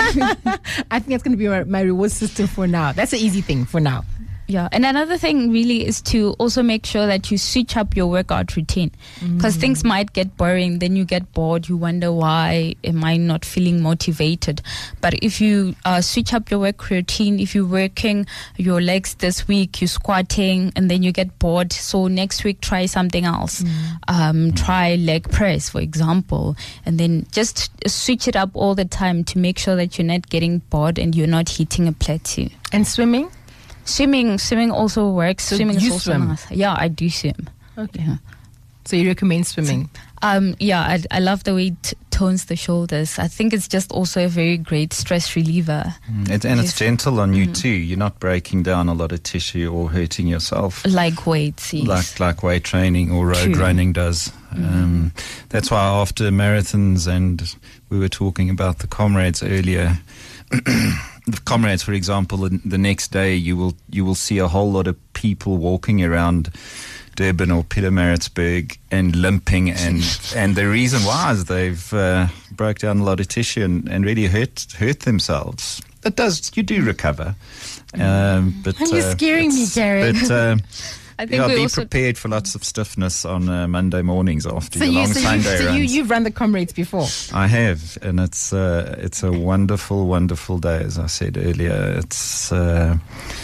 I think that's going to be my, my reward system for now. That's an easy thing for now. Yeah, and another thing really is to also make sure that you switch up your workout routine, because mm. things might get boring, then you get bored, you wonder why am I not feeling motivated. But if you uh, switch up your work routine, if you're working your legs this week, you're squatting, and then you get bored, so next week try something else. Mm. Um, try leg press, for example, and then just switch it up all the time to make sure that you're not getting bored and you're not hitting a plateau. And swimming? Swimming, swimming also works. So swimming you is also swim? nice. Yeah, I do swim. Okay. Yeah. So you recommend swimming? Um, yeah, I, I love the way it tones the shoulders. I think it's just also a very great stress reliever. Mm, it, and it's gentle on you mm. too. You're not breaking down a lot of tissue or hurting yourself. Like weights, yes. Like, like weight training or road True. running does. Mm. Um, that's why after marathons, and we were talking about the comrades earlier, the comrades, for example, the next day you will you will see a whole lot of people walking around Durban or Pietermaritzburg and limping, and and the reason why is they've uh, broke down a lot of tissue and, and really hurt hurt themselves. It does, you do recover. Um, but You're uh, scaring me, it's- Jared. But uh, I think yeah, we be also prepared for lots of stiffness on uh, Monday mornings after So your you, long so, you, Sunday so you, runs. you've run the Comrades before. I have, and it's uh, it's a wonderful, wonderful day. As I said earlier, it's uh,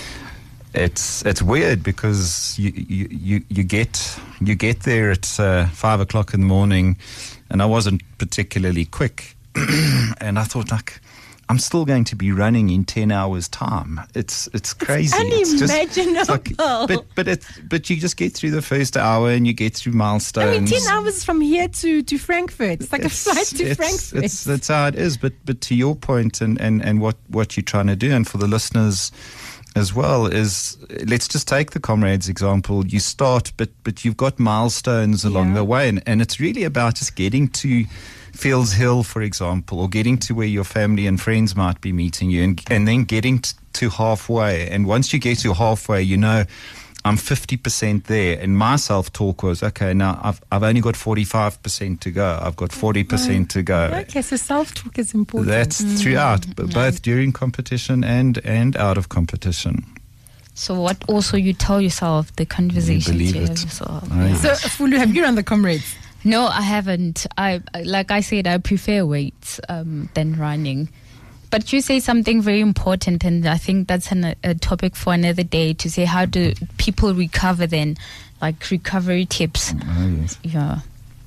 it's it's weird because you you, you, you get you get there at uh, five o'clock in the morning, and I wasn't particularly quick, and I thought like, I'm still going to be running in ten hours time. It's it's crazy. It's just- unimaginable. it's like- but but it but you just get through the first hour and you get through milestones. I mean, ten hours from here to, to Frankfurt. It's like a flight to it's, Frankfurt. It's, that's how it is. But but to your point and, and, and what, what you're trying to do, and for the listeners as well, is let's just take the Comrades example. You start, but but you've got milestones along Yeah. the way, and, and it's really about just getting to Fields Hill, for example, or getting to where your family and friends might be meeting you, and and then getting t- to halfway. And once you get to halfway, you know, I'm fifty percent there. And my self-talk was, okay, now I've I've only got forty-five percent to go. I've got forty percent to go. Okay, so self-talk is important. That's throughout, but both during competition and, and out of competition. so what also you tell yourself, the conversations believe you it. have yourself. Oh, yeah. So, Fulu, have you run the Comrades? No, I haven't. I like I said, I prefer weights um, than running. But you say something very important, and I think that's an, a topic for another day. To say how do people recover then, like recovery tips. Oh, yes. Yeah.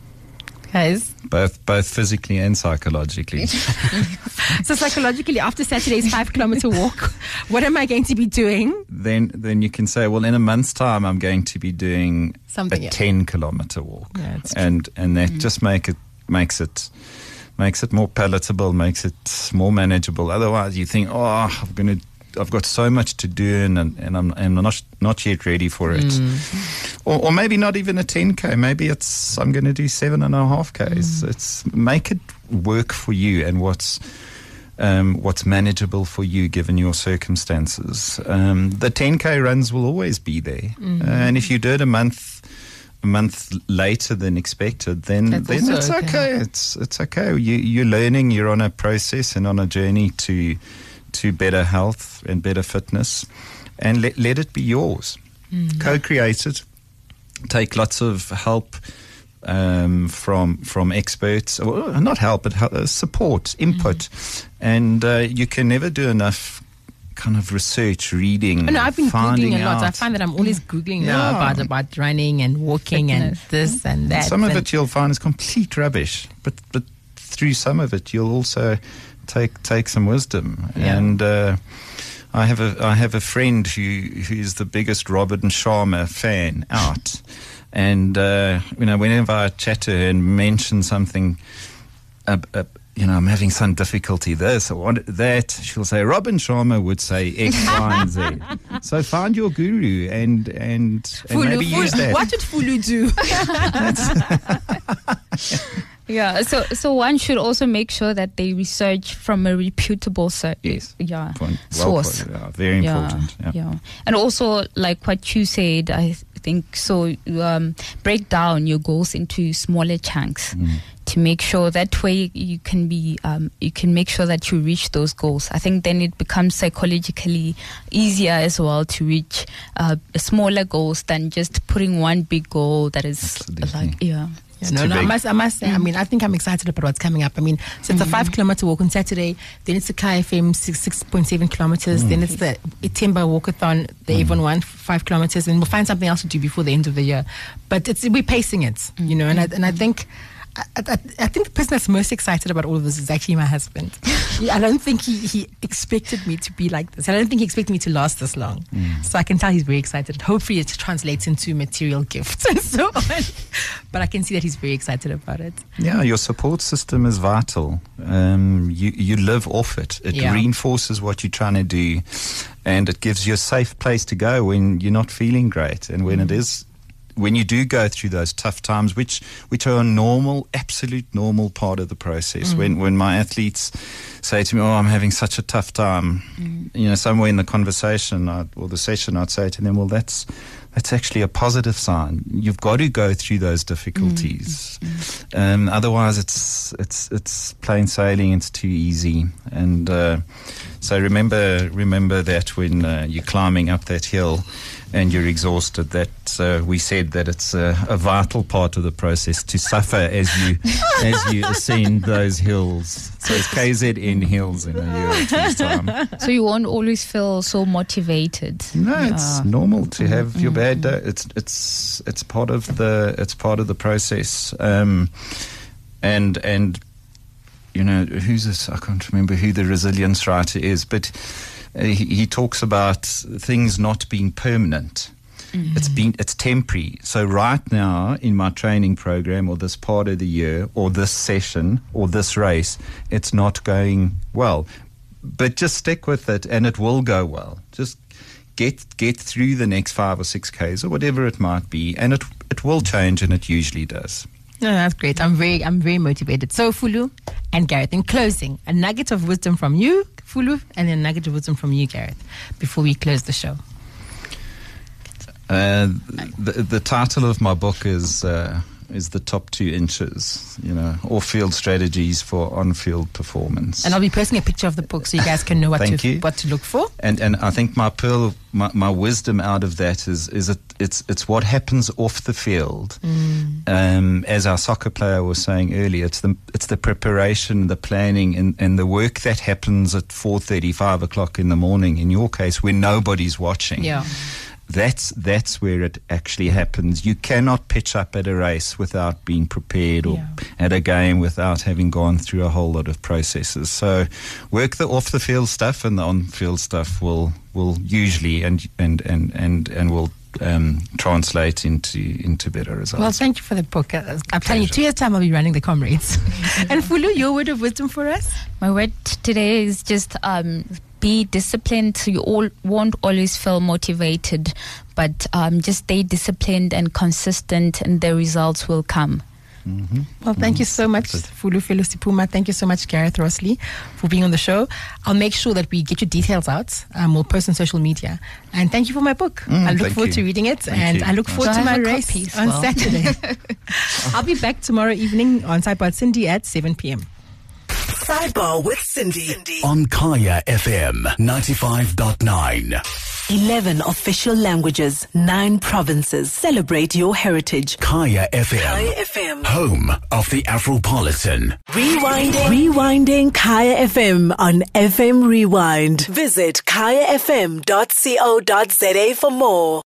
Guys, Both both physically and psychologically. so psychologically, after Saturday's five kilometer walk, what am I going to be doing? then then you can say, well, in a month's time, I'm going to be doing Something, a yeah. ten kilometer walk, Yeah, it's true. and and that just make it makes it makes it more palatable, makes it more manageable. Otherwise, you think, oh, I'm going to. I've got so much to do, and and, and I'm, I'm not not yet ready for it, or, or maybe not even a ten k. Maybe it's I'm going to do seven and a half k's. It's make it work for you and what's um, what's manageable for you given your circumstances. Um, the ten k runs will always be there, uh, and if you do it a month. A month later than expected, then That's then also it's okay. okay. It's it's okay. You you're learning. You're on a process and on a journey to to better health and better fitness, and let let it be yours. Co-create it. Take lots of help um, from from experts, or not help, but help, uh, support, input, and uh, you can never do enough. Kind of research, reading. Oh, no, I've been finding Googling a lot. I out. find that I'm always Googling now Yeah. about, about running and walking and this and that. Some of and it you'll find is complete rubbish, but but through some of it you'll also take take some wisdom. Yeah. And uh, I have a I have a friend who who is the biggest Robin Sharma fan out, and uh, you know whenever I chat to her and mention something. Uh, uh, you know, I'm having some difficulty this or what, that. She'll say, Robin Sharma would say X, Y, and Z. So find your guru and and, and Fulu, maybe Fulu, use that. what did Fulu do? Yeah. So so one should also make sure that they research from a reputable source. Yes. Yeah. Point. Well source. put, yeah, very important. Yeah, Yeah. yeah. And also, like what you said, I think so. Um, break down your goals into smaller chunks Mm. to make sure that way you can be, um, you can make sure that you reach those goals. I think then it becomes psychologically easier as well to reach uh, smaller goals than just putting one big goal that is Absolutely. like yeah. Yeah, It's no, too no, I big. must, I must say, I mean, I think I'm excited about what's coming up. I mean, so it's a five kilometer walk on Saturday, then it's the K F M six, six point seven kilometers, then it's the Itemba walkathon, the Avon one, five kilometers, and we'll find something else to do before the end of the year. But it's, we're pacing it, you know, and I, and I think, I, I, I think the person that's most excited about all of this is actually my husband. I don't think he, he expected me to be like this. I don't think he expected me to last this long. So I can tell he's very excited. Hopefully it translates into material gifts and so on. But I can see that he's very excited about it. Yeah, your support system is vital. Um, you you live off it. It Yeah. reinforces what you're trying to do, and it gives you a safe place to go when you're not feeling great, and when it is. When you do go through those tough times, which which are a normal, absolute normal part of the process. When when my athletes say to me, "Oh, I'm having such a tough time," you know, somewhere in the conversation I'd, or the session, I'd say to them, "Well, that's It's actually a positive sign. You've got to go through those difficulties. Mm. Um, otherwise, it's it's it's plain sailing. It's too easy. And uh, so remember remember that when uh, you're climbing up that hill and you're exhausted, that uh, we said that it's a, a vital part of the process to suffer as you as you ascend those hills. So it's K Z N hills in a year or two's time. So you won't always feel so motivated. No, it's uh, normal to have mm-hmm. your bad day. It's it's it's part of the it's part of the process. Um, and and you know, who's this? I can't remember who the resilience writer is, but uh, he, he talks about things not being permanent. Mm-hmm. It's been it's temporary. So right now in my training program, or this part of the year, or this session, or this race, it's not going well. But just stick with it, and it will go well. Just get get through the next five or six Ks or whatever it might be, and it it will change, and it usually does. No, that's great. I'm very I'm very motivated. So Fulu and Gareth, in closing, a nugget of wisdom from you, Fulu, and a nugget of wisdom from you, Gareth, before we close the show. Uh, the, the title of my book is uh, is The Top Two Inches, you know, off-field strategies for on-field performance. And I'll be posting a picture of the book so you guys can know what Thank to you. what to look for. And and I think my pearl, my, my wisdom out of that is is it it's it's what happens off the field. Mm. Um, as our soccer player was saying earlier, it's the it's the preparation, the planning, and, and the work that happens at four thirty, five o'clock in the morning. In your case, when nobody's watching. Yeah. That's that's where it actually happens. You cannot pitch up at a race without being prepared, or yeah. at a game without having gone through a whole lot of processes. So work the off the field stuff, and the on field stuff will will usually and and and and, and will um, translate into into better results. Well, thank you for the book. Uh, I'm telling you, two years time I'll be running the Comrades. And Fulu, your word of wisdom for us? My word today is just um, be disciplined. So you all won't always feel motivated, but um, just stay disciplined and consistent, and the results will come. Mm-hmm. Well, thank mm-hmm. you so much, Fulu Felusipuma. Thank you so much, Gareth Rossley, for being on the show. I'll make sure that we get your details out. Um, we'll post on social media. And thank you for my book. Mm, I look forward you. to reading it, thank and you. I look forward so to my a race on well. Saturday. I'll be back tomorrow evening on Sidebar Cindy at seven p.m. Sidebar with Cindy. Cindy. On Kaya F M ninety-five point nine. eleven official languages, nine provinces. Celebrate your heritage. Kaya F M. Kaya F M. Home of the Afropolitan. Rewinding. Rewinding Kaya F M on F M Rewind. Visit kaya f m dot co dot za for more.